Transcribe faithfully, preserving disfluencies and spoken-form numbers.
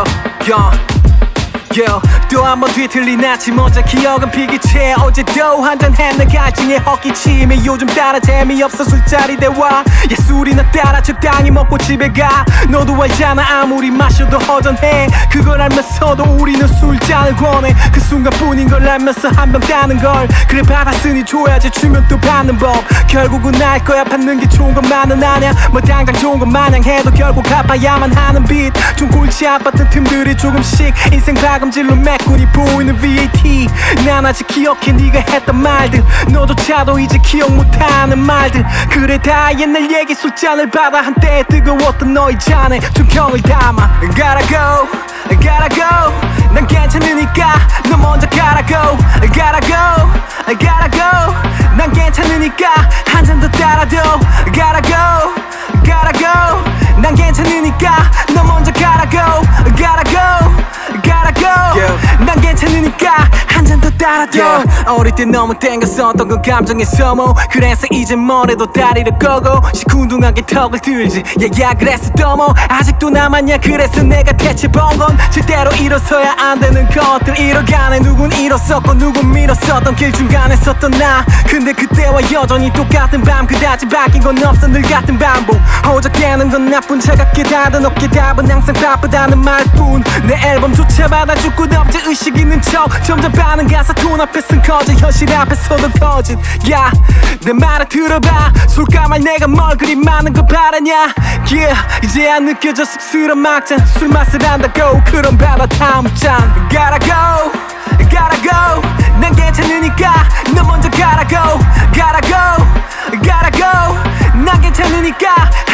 yeah, yeah. Yeah, 또 한 번 뒤틀린 아침 어제 기억은 비기채 어제도 한잔했네 갈증에 헛기침에 요즘 따라 재미없어 술자리 대화 예술이나 따라 적당히 먹고 집에 가 너도 알잖아 아무리 마셔도 허전해 그걸 알면서도 우리는 술잔을 권해 그 순간뿐인 걸 알면서 한 병 따는 걸 그래 받았으니 줘야지 주면 또 받는 법 결국은 알 거야 받는 게 좋은 것만은 아냐 뭐 당장 좋은 것 마냥 해도 결국 갚아야만 하는 빚 좀 골치 아팠던 틈들이 조금씩 인생 박음질로 메꾸니 보이는 브이에이티 난 아직 기억해 네가 했던 말들 너조차도 이제 기억 못하는 말들 그래 다 옛날 얘기 술잔을 받아 한때 뜨거웠던 너의 잔에 좀 병을 담아 Gotta go, gotta go 난 괜찮으니까 너 먼저 gotta go Gotta go, gotta go 난 괜찮으니까 한 잔 더 따라도 Gotta go, gotta go 난 괜찮으니까 너 먼저 gotta go Gotta go, gotta go yeah. 난 괜찮으니까 한 잔 더 따라줘 yeah. 어릴 때 너무 땡겼었던 그 감정의 소모 그래서 이제 뭐래도 다리를 꺼고 시큰둥하게 턱을 들지 야야 그랬어 뭐 아직도 남았냐 그래서 내가 대체 본 건 절대로 일어서야 안 되는 것들 잃어가네 누군 잃었었고 누군 밀었었던 길 중간에 섰던 나 근데 그때와 여전히 똑같은 밤 그다지 바뀐 건 없어 늘 같은 반복 어저께는 건 나쁜 차갑게 다듬었게 답은 항상 바쁘다는 말뿐 내 앨범조차 받아줄 곳 없지 의식 있는 척 점점 반응 가사 돈 앞에선 커져 현실 앞에서도 커진 야 내 말을 들어봐 술까말 내가 뭘 그리 많은 거 바라냐 yeah 이제야 느껴져 쑥스러운 막잔 술 맛을 안다고 그럼 받아 다음 잔 Gotta go Gotta go 난 괜찮으니까 너 먼저 gotta go Gotta go Gotta go 난 괜찮으니까